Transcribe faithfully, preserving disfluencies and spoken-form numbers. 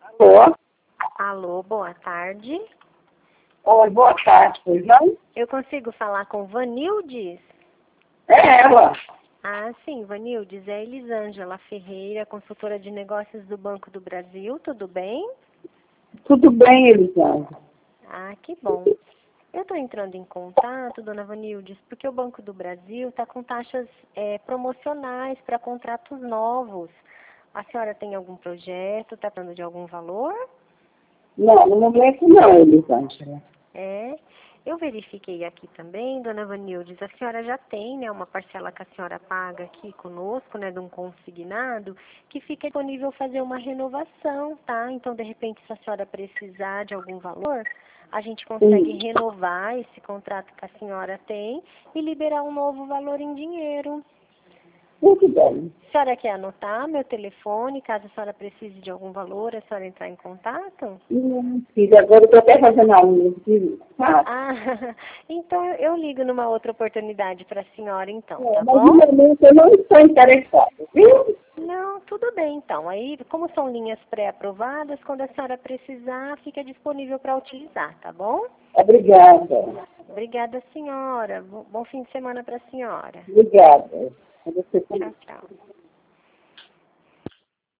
Alô? Alô, boa tarde. Oi, boa tarde, pois não? Eu consigo falar com Vanildes? É ela. Ah, sim, Vanildes, é Elisângela Ferreira, consultora de negócios do Banco do Brasil, tudo bem? Tudo bem, Elisandra? Ah, que bom. Eu estou entrando em contato, dona Vanildes, porque o Banco do Brasil está com taxas eh, promocionais para contratos novos. A senhora tem algum projeto, está precisando de algum valor? Não, no momento não, Elisângela. É, eu verifiquei aqui também, dona Vanildes, a senhora já tem, né, uma parcela que a senhora paga aqui conosco, né, de um consignado, que fica disponível fazer uma renovação, tá? Então, de repente, se a senhora precisar de algum valor, a gente consegue Sim, renovar esse contrato que a senhora tem e liberar um novo valor em dinheiro. tudo bem. A senhora quer anotar meu telefone, caso a senhora precise de algum valor, a senhora entrar em contato? Hum, filha, agora eu estou até fazendo a unha, viu? Tá? Ah, então eu ligo numa outra oportunidade para a senhora então, É, tá mas no bom? momento eu não estou interessada, viu? Não, tudo bem então. Aí, como são linhas pré-aprovadas, quando a senhora precisar, fica disponível para utilizar, tá bom? Obrigada. Obrigada, senhora. Bo- Bom fim de semana para a senhora. Obrigada. A você também. Tchau, tchau.